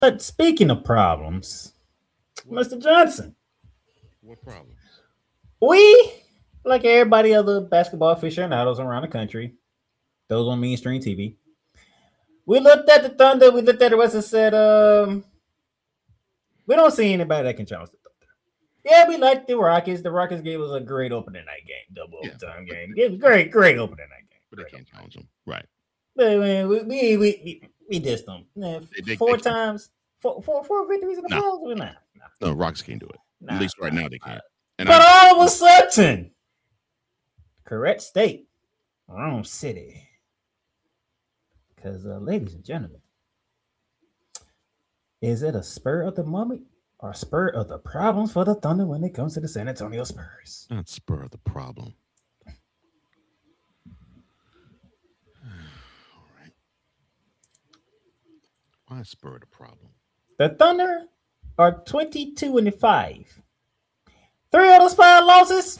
But speaking of problems, What? Mr. Johnson, What problems? we, like everybody other basketball aficionados around the country, those on mainstream TV, we looked at the Thunder, we looked at the West and said, we don't see anybody that can challenge the Thunder. Yeah, we like the Rockets. The Rockets gave us a great opening night game, double Yeah, overtime but game. It was great opening night game. but they Great can't opening challenge them, right? night. But man, we dissed them. Man, They four can't. times, four victories in the No, playoffs. Nah, no, Rocks can't do it. At nah, least right now they can't. And But I all of a sudden, correct state, wrong city. Because, ladies and gentlemen, is it a spur of the moment or a spur of the problems for the Thunder when it comes to the San Antonio Spurs? not spur the problem. All right, why spur the problem? The Thunder are 22-5. Three of those five losses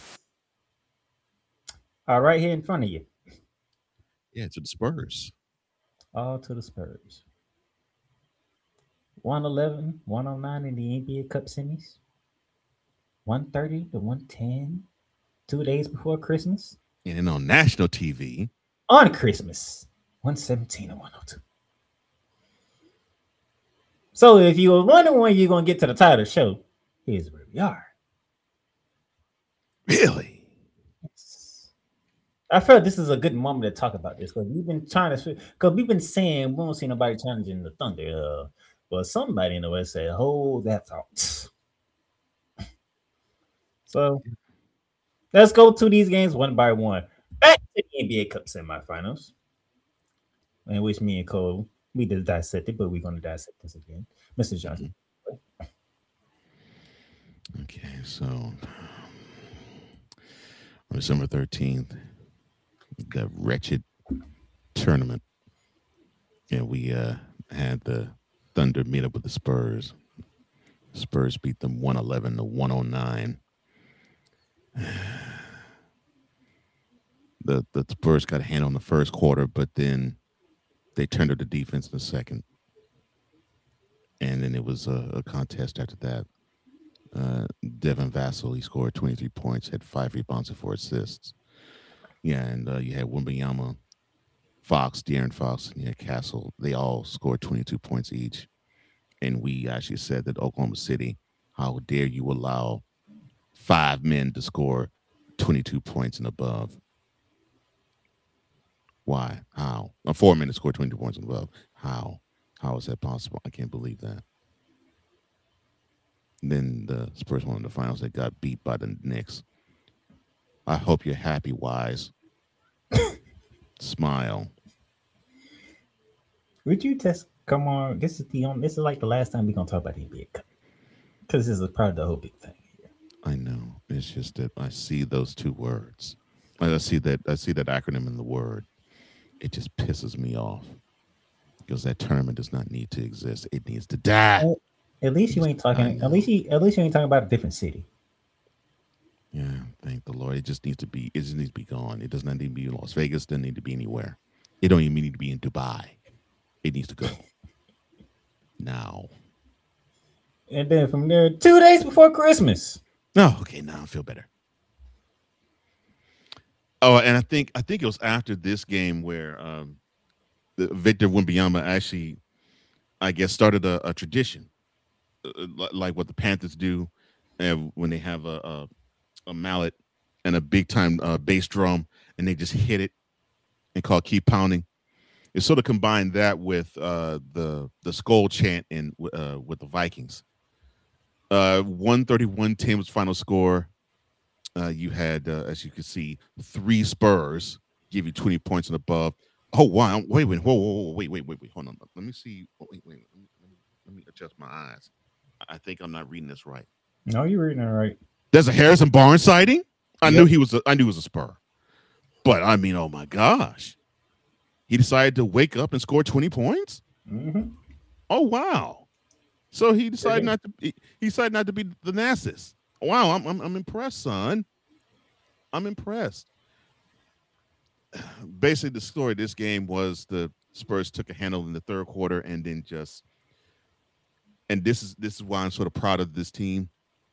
are right here in front of you. Yeah, to the Spurs. All to the Spurs. 111, 109 in the NBA Cup semis. 130 to 110 2 days before Christmas. And then on national TV, On Christmas, 117 to 102. So if you were wondering when you're going to get to the title of the show, here's where we are. really, I feel like this is a good moment to talk about this because we've been trying to, because we've been saying we don't see nobody challenging the Thunder. But somebody in the West said, hold that thought. So let's go to these games one by one. Back to the NBA Cup semifinals, in which me and Cole, we did dissect it, but we're going to dissect this again. Mr. Johnson. Mhm. Okay, so on December 13th, that wretched tournament, and we had the Thunder meet up with the Spurs. Spurs beat them 111 to 109. The Spurs got a hand on the first quarter, but then they turned up the defense in the second, and then it was a contest after that. Devin Vassell, he scored 23 points, had 5 rebounds and 4 assists. Yeah, and you had Wimbayama, Fox, De'Aaron Fox, and you had Castle. They all scored 22 points each. And we actually said that Oklahoma City, how dare you allow 5 men to score 22 points and above? Why? How? 4 men to score 22 points and above. How? How is that possible? I can't believe that. And then the Spurs won in the finals. They got beat by the Knicks. I hope you're happy, Wise. Smile. Would you test? Come on, this is like the last time we're gonna talk about the NBA Cup because this is part of the whole big thing here. I know. It's just that I see those 2 words. I see that acronym in the word. It just pisses me off because that tournament does not need to exist. It needs to die. Well, at It least you needs ain't to die talking. now. At least you ain't talking about a different city. Yeah, thank the Lord. It just needs to be. It just needs to be gone. It does not need to be in Las Vegas. Doesn't need to be anywhere. It don't even need to be in Dubai. It needs to go now. And then from there, 2 days before Christmas. No, okay, now I feel better. Oh, and I think it was after this game where Victor Wembanyama actually, I guess, started a tradition, like what the Panthers do, when they have a mallet and a big time bass drum, and they just hit it and call keep pounding. It sort of combined that with the skull chant in with the Vikings. 131 was final score. You had, as you can see, 3 Spurs give you 20 points and above. Oh wow! Wait, whoa, wait. Hold on. Let me see. Oh, wait. Let me adjust my eyes. I think I'm not reading this right. No, you're reading it right. There's a Harrison Barnes sighting. Yep. I knew he was a Spur, but I mean, oh my gosh, he decided to wake up and score 20 points. Mm-hmm. Oh wow! So he decided not to. He decided not to be the Nassus. Wow, I'm impressed, son. I'm impressed. Basically, the story of this game was the Spurs took a handle in the third quarter and then just and this is why I'm sort of proud of this team.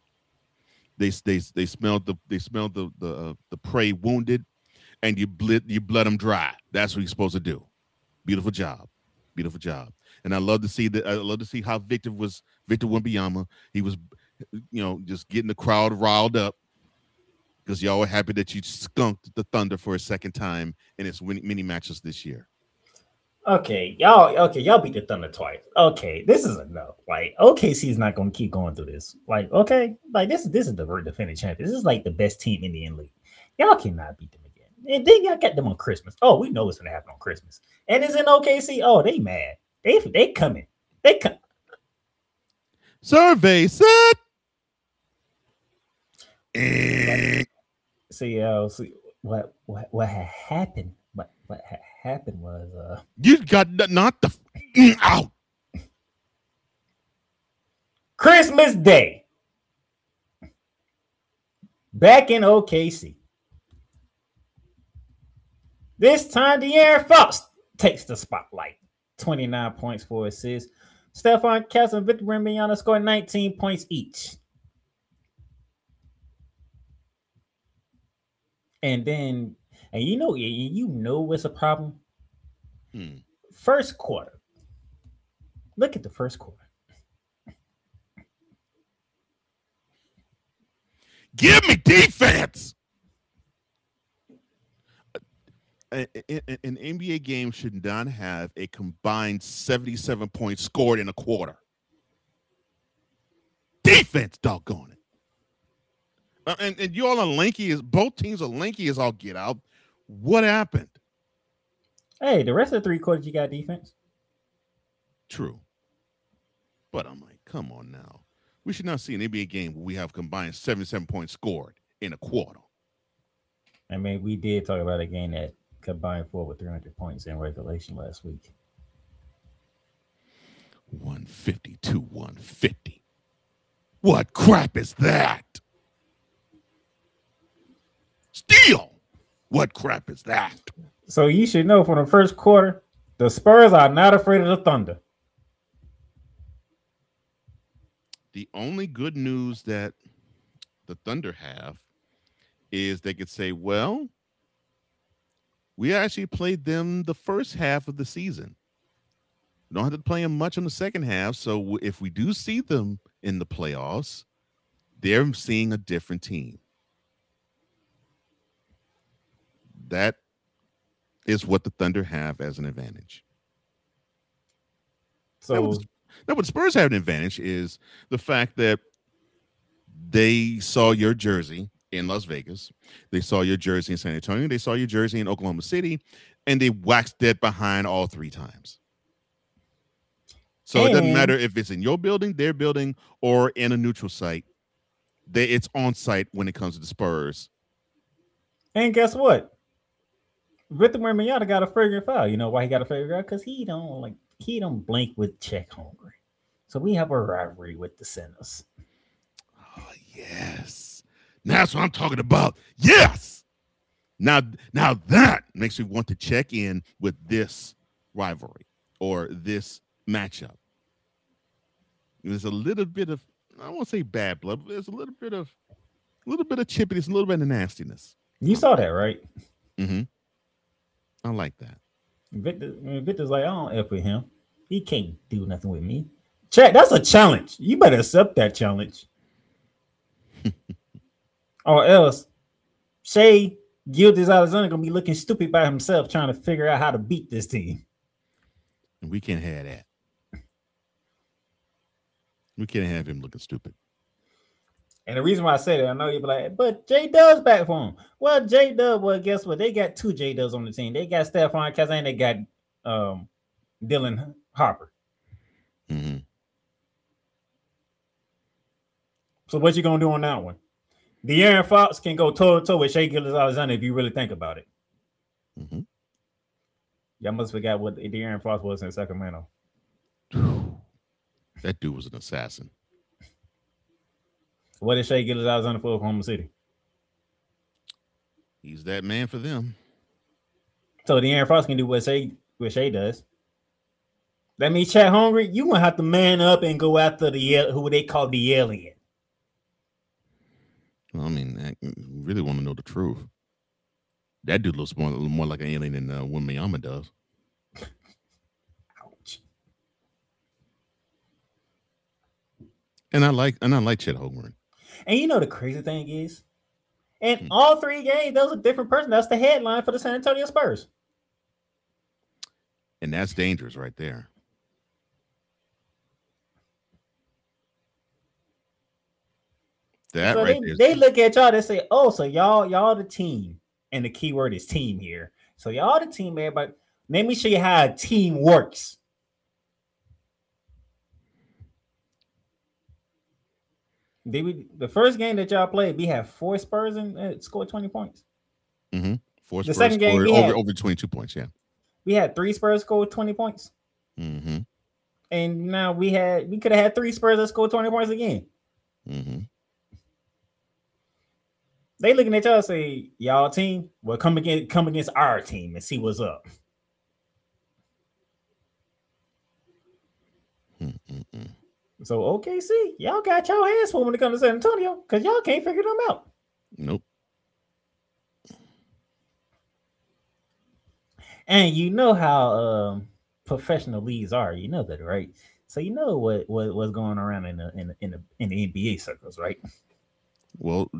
They smelled the prey wounded, and you bled them dry. That's what you're supposed to do. Beautiful job, beautiful job. And I love to see that. I love to see how Victor Wembanyama. He was, just getting the crowd riled up because y'all were happy that you skunked the Thunder for a second time in its mini matches this year. Okay, y'all beat the Thunder twice. Okay, this is enough. Like, OKC is not going to keep going through this. Like, okay, like this is the defending champion. This is like the best team in the league. Y'all cannot beat them again. And then y'all got them on Christmas. Oh, we know what's going to happen on Christmas. And it's in OKC. Oh, they mad. They coming. They come. Survey set. See, what had happened? What had happened was you got not the out. Christmas Day, back in OKC. This time, De'Aaron Fox takes the spotlight. 29 points, 4 assists. Stephon Castle and Victor Wembanyama scored 19 points each. And then, you know what's a problem? First quarter. Look at the first quarter. Give me defense. An NBA game should not have a combined 77 points scored in a quarter. Defense, doggone it. And you all are lanky as both teams are lanky as all get out. What happened? Hey, the rest of the 3 quarters you got defense. True. But I'm like, come on now. We should not see an NBA game where we have combined 77 points scored in a quarter. I mean, we did talk about a game that combined for with 300 points in regulation last week. 150 to 150. What crap is that? Steal. What crap is that? So you should know from the first quarter, the Spurs are not afraid of the Thunder. The only good news that the Thunder have is they could say, well, we actually played them the first half of the season. We don't have to play them much in the second half. So if we do see them in the playoffs, they're seeing a different team. That is what the Thunder have as an advantage. So now what Spurs have an advantage is the fact that they saw your jersey in Las Vegas. They saw your jersey in San Antonio. They saw your jersey in Oklahoma City, and they waxed dead behind all 3 times. So it doesn't matter if it's in your building, their building, or in a neutral site. It's on site when it comes to the Spurs. And guess what? Victor Wembanyama got a fragrant foul. You know why he got a fragrant foul? Because he don't blink with check hungry. So we have a rivalry with the Senators. Oh, yes. That's what I'm talking about. Yes. Now that makes me want to check in with this rivalry or this matchup. There's a little bit of, I won't say bad blood, but there's a little bit of chippiness, a little bit of nastiness. You saw that, right? Mm-hmm. I like that. Victor's like, I don't F with him. He can't do nothing with me. Chat, that's a challenge. You better accept that challenge. Or else Shai Gilgeous-Alexander gonna be looking stupid by himself trying to figure out how to beat this team. And we can't have that. We can't have him looking stupid. And the reason why I say that, I know you'll be like, but J-Dub's back for him. Well, J-Dub, well, guess what? They got 2 J-Dubs on the team. They got Stephon Castle and they got Dylan Harper. Mm-hmm. So what you gonna do on that one? De'Aaron Fox can go toe-to-toe with Shai Gilgeous-Alexander if you really think about it. Mm-hmm. Y'all must forget what De'Aaron Fox was in Sacramento. That dude was an assassin. What did Shai Gilgeous-Alexander for Oklahoma City? He's that man for them. So De'Aaron Fox can do what Shai does. That means Chet Hungry, you gonna have to man up and go after who they call the alien. Well, I mean, I really want to know the truth. That dude looks more like an alien than Wembanyama does. Ouch. And I like Chet Holmgren. And you know the crazy thing is, in all 3 games, there was a different person. That's the headline for the San Antonio Spurs. And that's dangerous right there. That so right they look at y'all, they say, oh, so y'all the team. And the key word is team here. So y'all the team, everybody. Let me show you how a team works. The first game that y'all played, we had 4 Spurs and scored 20 points. Mm-hmm. 4 The Spurs second game we over, had, over 22 points, yeah. We had 3 Spurs scored 20 points. Mm-hmm. And now we could have had 3 Spurs that scored 20 points again. Mm-hmm. They looking at y'all and say, y'all team, well, come against our team and see what's up. Mm-mm-mm. So OKC, y'all got y'all hands full when it comes to San Antonio because y'all can't figure them out. Nope. And you know how professional leagues are. You know that, right? So you know what's going around in the NBA circles, right? Well,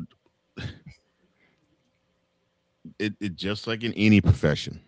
it just like in any profession,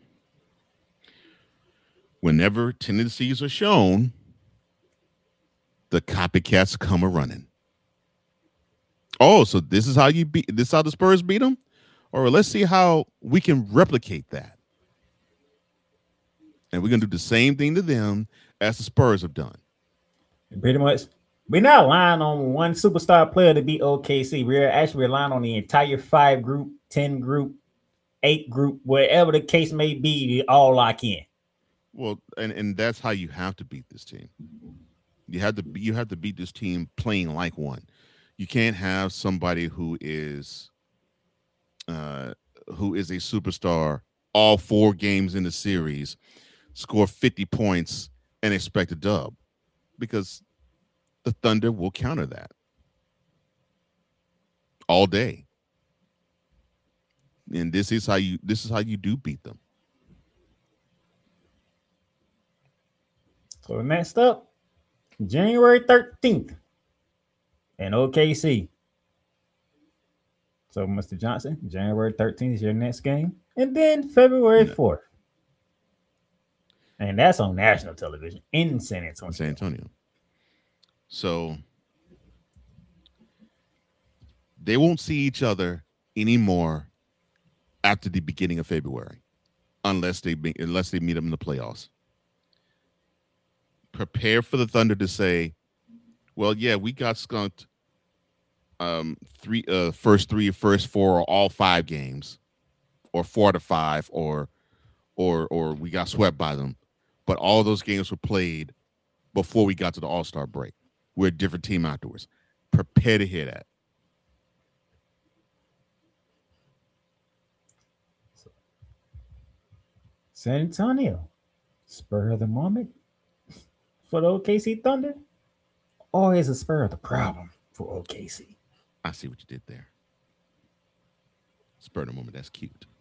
whenever tendencies are shown, the copycats come a running. Oh, so this is how this is how the Spurs beat them? Or let's see how we can replicate that. And we're gonna do the same thing to them as the Spurs have done. Pretty much. We're not relying on one superstar player to beat OKC. We're actually relying on the entire 5 group, 10 group, 8 group, wherever the case may be, to all lock in. Well, and that's how you have to beat this team. You have to beat this team playing like one. You can't have somebody who is a superstar all 4 games in the series, score 50 points, and expect a dub, because the Thunder will counter that all day. And this is how you do beat them. So next up, January 13th in OKC. So, Mr. Johnson, January 13th is your next game. And then February 4th. And that's on national television in San Antonio. So they won't see each other anymore after the beginning of February, unless they meet them in the playoffs. Prepare for the Thunder to say, well, yeah, we got skunked first 4 or all 5 games, or 4 out of 5, or we got swept by them. But all those games were played before we got to the All-Star break. We're a different team afterwards. Prepare to hear that. San Antonio, spur of the moment for the OKC Thunder, or is a spur of the problem for OKC? I see what you did there. Spur of the moment. That's cute.